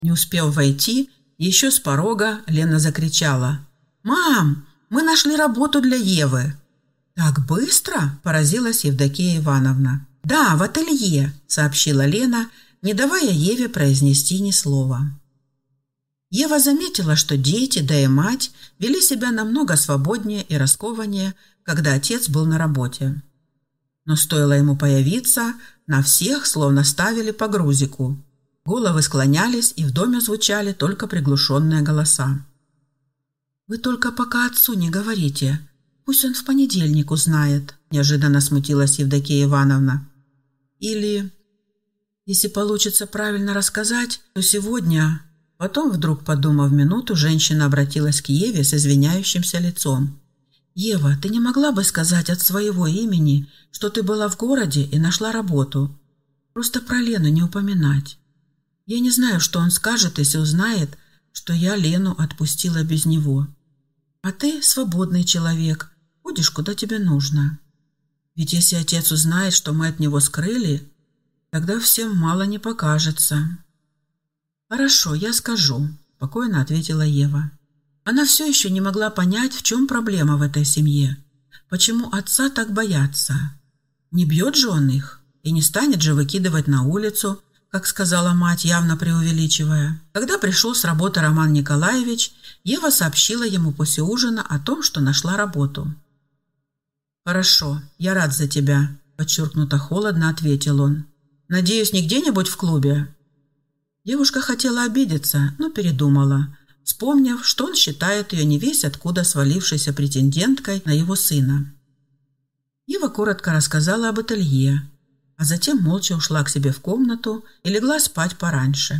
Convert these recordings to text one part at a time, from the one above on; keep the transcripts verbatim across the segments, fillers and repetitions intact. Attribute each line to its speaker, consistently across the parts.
Speaker 1: Не успев войти, еще с порога Лена закричала: «Мам, мы нашли работу для Евы!» «Так быстро?» – поразилась Евдокия Ивановна. «Да, в ателье», – сообщила Лена, не давая Еве произнести ни слова. Ева заметила, что дети, да и мать вели себя намного свободнее и раскованнее, когда отец был на работе. Но стоило ему появиться, на всех словно ставили по грузику. Головы склонялись, и в доме звучали только приглушенные голоса. «Вы только пока отцу не говорите. Пусть он в понедельник узнает», – неожиданно смутилась Евдокия Ивановна. «Или, если получится правильно рассказать, то сегодня...» Потом, вдруг подумав минуту, женщина обратилась к Еве с извиняющимся лицом. «Ева, ты не могла бы сказать от своего имени, что ты была в городе и нашла работу? Просто про Лену не упоминать. Я не знаю, что он скажет, если узнает, что я Лену отпустила без него. А ты свободный человек, ходишь куда тебе нужно. Ведь если отец узнает, что мы от него скрыли, тогда всем мало не покажется». «Хорошо, я скажу», – спокойно ответила Ева. Она все еще не могла понять, в чем проблема в этой семье. Почему отца так боятся? Не бьет же он их и не станет же выкидывать на улицу, как сказала мать, явно преувеличивая. Когда пришел с работы Роман Николаевич, Ева сообщила ему после ужина о том, что нашла работу. «Хорошо, я рад за тебя», – подчеркнуто холодно ответил он. «Надеюсь, не где-нибудь в клубе?» Девушка хотела обидеться, но передумала, вспомнив, что он считает ее невесть откуда свалившейся претенденткой на его сына. Ева коротко рассказала об ателье, а затем молча ушла к себе в комнату и легла спать пораньше.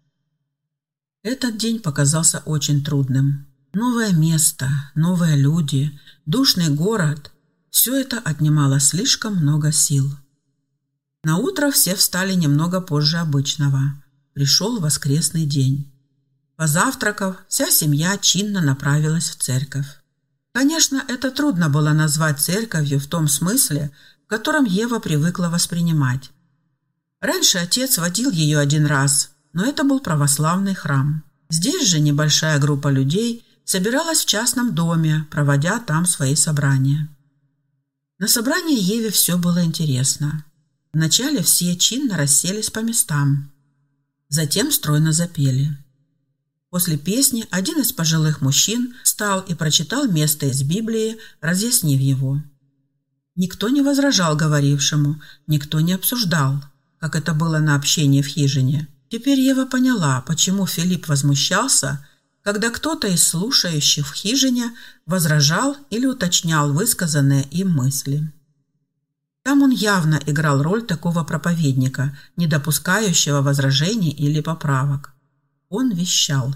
Speaker 1: Этот день показался очень трудным. Новое место, новые люди, душный город – все это отнимало слишком много сил. Наутро все встали немного позже обычного. Пришел воскресный день. Позавтракав, вся семья чинно направилась в церковь. Конечно, это трудно было назвать церковью в том смысле, в котором Ева привыкла воспринимать. Раньше отец водил ее один раз, но это был православный храм. Здесь же небольшая группа людей собиралась в частном доме, проводя там свои собрания. На собрании Еве все было интересно. Вначале все чинно расселись по местам. Затем стройно запели. После песни один из пожилых мужчин встал и прочитал место из Библии, разъяснив его. Никто не возражал говорившему, никто не обсуждал, как это было на общении в хижине. Теперь Ева поняла, почему Филипп возмущался, когда кто-то из слушающих в хижине возражал или уточнял высказанные им мысли. Там он явно играл роль такого проповедника, не допускающего возражений или поправок. Он вещал.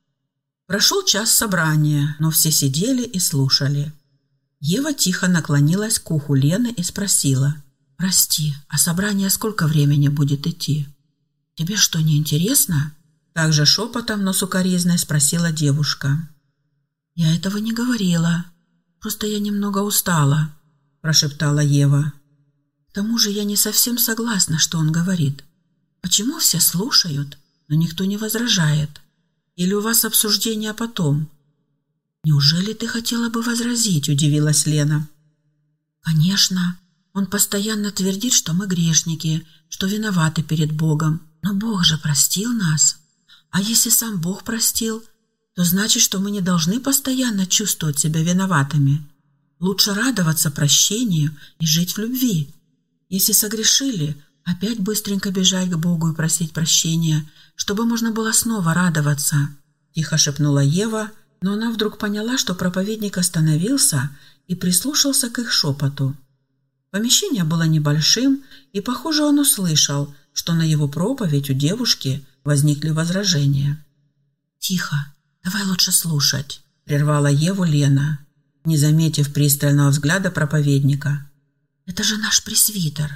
Speaker 1: Прошел час собрания, но все сидели и слушали. Ева тихо наклонилась к уху Лены и спросила: «Прости, а собрание сколько времени будет идти? Тебе что, не интересно?» Также шепотом, но сукоризной спросила девушка. «Я этого не говорила. Просто я немного устала», – прошептала Ева. «К тому же я не совсем согласна, что он говорит. Почему все слушают, но никто не возражает? Или у вас обсуждение потом?» «Неужели ты хотела бы возразить?» – удивилась Лена. «Конечно. Он постоянно твердит, что мы грешники, что виноваты перед Богом. Но Бог же простил нас. А если сам Бог простил, то значит, что мы не должны постоянно чувствовать себя виноватыми. Лучше радоваться прощению и жить в любви. Если согрешили, опять быстренько бежать к Богу и просить прощения, чтобы можно было снова радоваться», – тихо шепнула Ева, но она вдруг поняла, что проповедник остановился и прислушался к их шепоту. Помещение было небольшим, и, похоже, он услышал, что на его проповедь у девушки возникли возражения. «Тихо, давай лучше слушать», – прервала Еву Лена, не заметив пристального взгляда проповедника. «Это же наш пресвитер».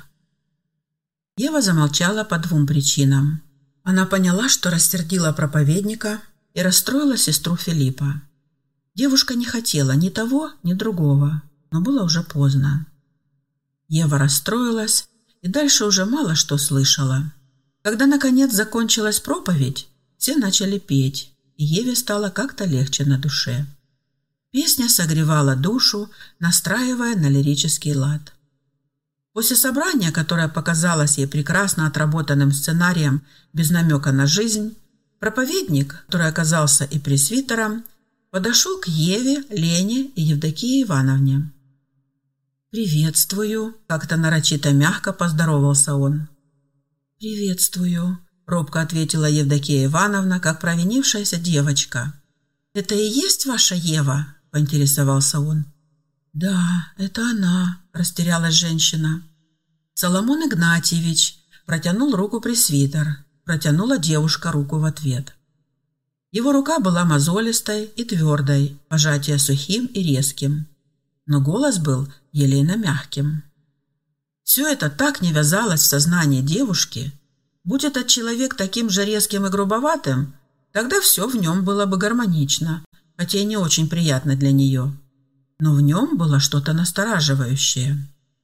Speaker 1: Ева замолчала по двум причинам. Она поняла, что рассердила проповедника и расстроила сестру Филиппа. Девушка не хотела ни того, ни другого, но было уже поздно. Ева расстроилась и дальше уже мало что слышала. Когда, наконец, закончилась проповедь, все начали петь, и Еве стало как-то легче на душе. Песня согревала душу, настраивая на лирический лад. После собрания, которое показалось ей прекрасно отработанным сценарием без намека на жизнь, проповедник, который оказался и пресвитером, подошел к Еве, Лене и Евдокии Ивановне. «Приветствую», – как-то нарочито мягко поздоровался он. «Приветствую», – робко ответила Евдокия Ивановна, как провинившаяся девочка. «Это и есть ваша Ева?» – поинтересовался он. «Да, это она», – растерялась женщина. «Соломон Игнатьевич», – протянул руку пресвитер, протянула девушка руку в ответ. Его рука была мозолистой и твердой, пожатие сухим и резким, но голос был елейно-мягким. Все это так не вязалось в сознании девушки. Будь этот человек таким же резким и грубоватым, тогда все в нем было бы гармонично, хотя и не очень приятно для нее. Но в нем было что-то настораживающее.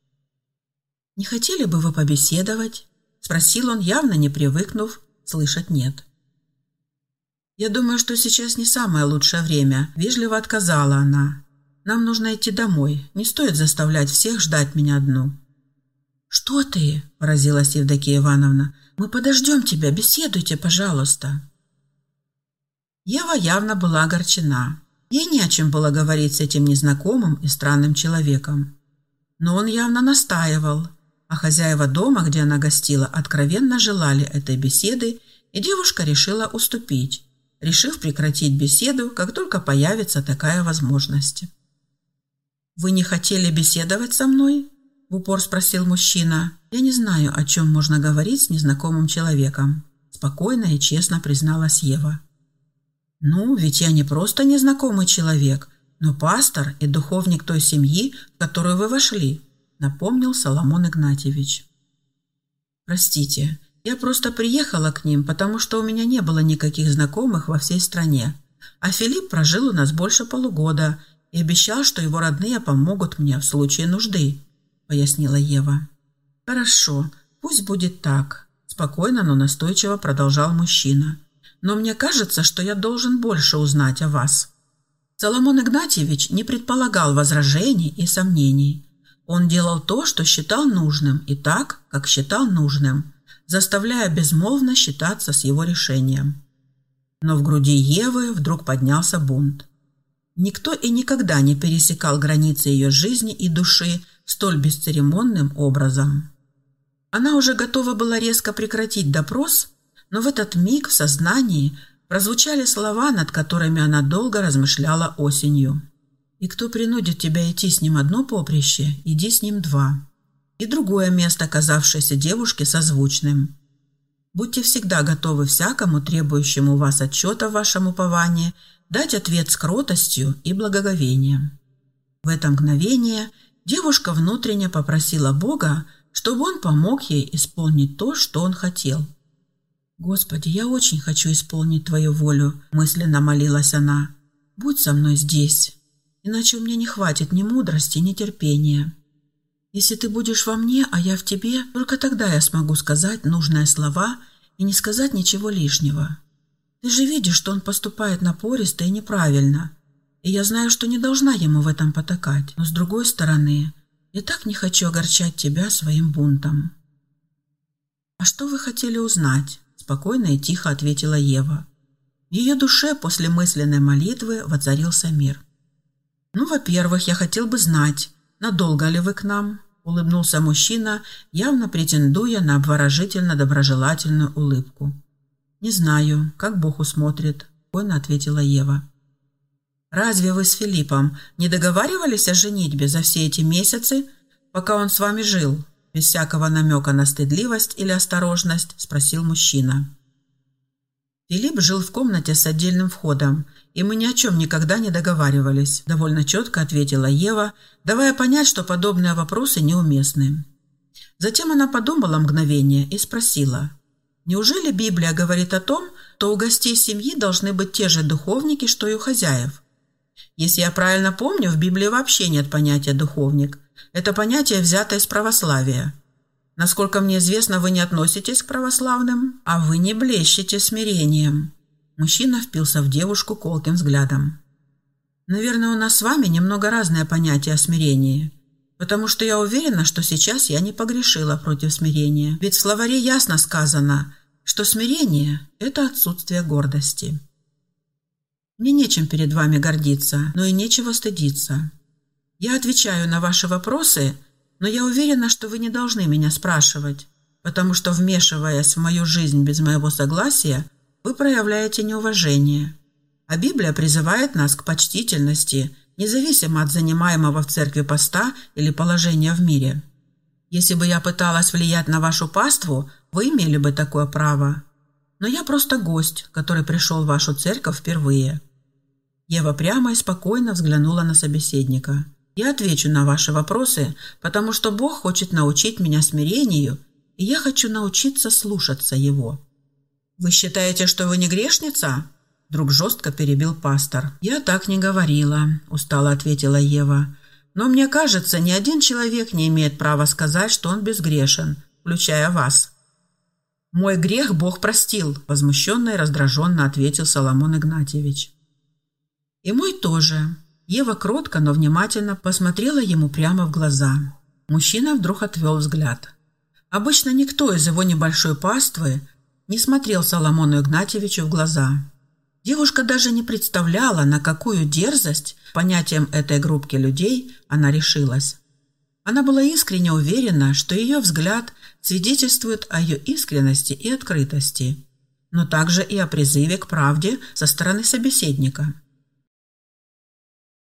Speaker 1: «Не хотели бы вы побеседовать?» – спросил он, явно не привыкнув слышать «нет». «Я думаю, что сейчас не самое лучшее время», – вежливо отказала она. «Нам нужно идти домой, не стоит заставлять всех ждать меня одну». «Что ты?» – поразилась Евдокия Ивановна. «Мы подождем тебя, беседуйте, пожалуйста». Ева явно была огорчена. Ей не о чем было говорить с этим незнакомым и странным человеком. Но он явно настаивал, а хозяева дома, где она гостила, откровенно желали этой беседы, и девушка решила уступить, решив прекратить беседу, как только появится такая возможность. «Вы не хотели беседовать со мной?» – в упор спросил мужчина. «Я не знаю, о чем можно говорить с незнакомым человеком», – спокойно и честно призналась Ева. «Ну, ведь я не просто незнакомый человек, но пастор и духовник той семьи, в которую вы вошли», – напомнил Соломон Игнатьевич. «Простите, я просто приехала к ним, потому что у меня не было никаких знакомых во всей стране, а Филипп прожил у нас больше полугода и обещал, что его родные помогут мне в случае нужды», – пояснила Ева. «Хорошо, пусть будет так», – спокойно, но настойчиво продолжал мужчина. «Но мне кажется, что я должен больше узнать о вас». Соломон Игнатьевич не предполагал возражений и сомнений. Он делал то, что считал нужным, и так, как считал нужным, заставляя безмолвно считаться с его решением. Но в груди Евы вдруг поднялся бунт. Никто и никогда не пересекал границы ее жизни и души столь бесцеремонным образом. Она уже готова была резко прекратить допрос, но в этот миг в сознании прозвучали слова, над которыми она долго размышляла осенью. «И кто принудит тебя идти с ним одно поприще, иди с ним два». И другое место, казавшееся девушке созвучным. «Будьте всегда готовы всякому, требующему у вас отчета в вашем уповании, дать ответ с кротостью и благоговением». В это мгновение девушка внутренне попросила Бога, чтобы он помог ей исполнить то, что он хотел. «Господи, я очень хочу исполнить Твою волю», – мысленно молилась она. «Будь со мной здесь, иначе у меня не хватит ни мудрости, ни терпения. Если Ты будешь во мне, а я в Тебе, только тогда я смогу сказать нужные слова и не сказать ничего лишнего. Ты же видишь, что он поступает напористо и неправильно, и я знаю, что не должна ему в этом потакать, но с другой стороны, я так не хочу огорчать Тебя своим бунтом». «А что вы хотели узнать?» – спокойно и тихо ответила Ева. В ее душе после мысленной молитвы воцарился мир. «Ну, во-первых, я хотел бы знать, надолго ли вы к нам?» – улыбнулся мужчина, явно претендуя на обворожительно-доброжелательную улыбку. «Не знаю, как Бог усмотрит», – спокойно ответила Ева. «Разве вы с Филиппом не договаривались о женитьбе за все эти месяцы, пока он с вами жил?» Без всякого намека на стыдливость или осторожность спросил мужчина. «Филипп жил в комнате с отдельным входом, и мы ни о чем никогда не договаривались», довольно четко ответила Ева, давая понять, что подобные вопросы неуместны. Затем она подумала мгновение и спросила: «Неужели Библия говорит о том, что у гостей семьи должны быть те же духовники, что и у хозяев? Если я правильно помню, в Библии вообще нет понятия «духовник». Это понятие взято из православия. Насколько мне известно, вы не относитесь к православным, а вы не блещете смирением». Мужчина впился в девушку колким взглядом. «Наверное, у нас с вами немного разное понятие о смирении, потому что я уверена, что сейчас я не погрешила против смирения. Ведь в словаре ясно сказано, что смирение – это отсутствие гордости. Мне нечем перед вами гордиться, но и нечего стыдиться. Я отвечаю на ваши вопросы, но я уверена, что вы не должны меня спрашивать, потому что, вмешиваясь в мою жизнь без моего согласия, вы проявляете неуважение. А Библия призывает нас к почтительности, независимо от занимаемого в церкви поста или положения в мире. Если бы я пыталась влиять на вашу паству, вы имели бы такое право. Но я просто гость, который пришел в вашу церковь впервые». Ева прямо и спокойно взглянула на собеседника. «Я отвечу на ваши вопросы, потому что Бог хочет научить меня смирению, и я хочу научиться слушаться Его». «Вы считаете, что вы не грешница?» Вдруг жестко перебил пастор. «Я так не говорила», – устало ответила Ева. «Но мне кажется, ни один человек не имеет права сказать, что он безгрешен, включая вас». «Мой грех Бог простил», – возмущенно и раздраженно ответил Соломон Игнатьевич. «И мой тоже». Ева кротко, но внимательно посмотрела ему прямо в глаза. Мужчина вдруг отвел взгляд. Обычно никто из его небольшой паствы не смотрел Соломону Игнатьевичу в глаза. Девушка даже не представляла, на какую дерзость понятием этой группки людей она решилась. Она была искренне уверена, что ее взгляд свидетельствует о ее искренности и открытости, но также и о призыве к правде со стороны собеседника.